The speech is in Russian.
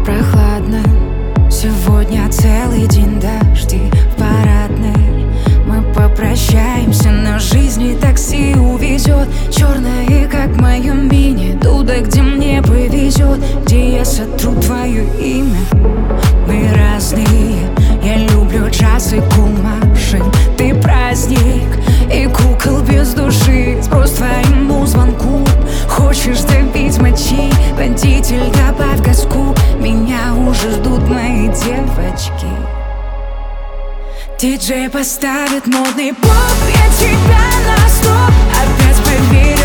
прохладно. Сегодня целый день дожди в парадной. Мы попрощаемся, но жизни такси увезет. Черное, как в моем мини, туда, где мне повезет, где я сотру твое имя. Мы разные, я люблю джаз и кул-машин. Ты праздник и кукол без души. Сброс твоему звонку. Хочешь добить мочи, водитель, добавь газку. Меня уже ждут мои девочки. Диджей поставит модный поп, я тебя на стоп. Опять поверь.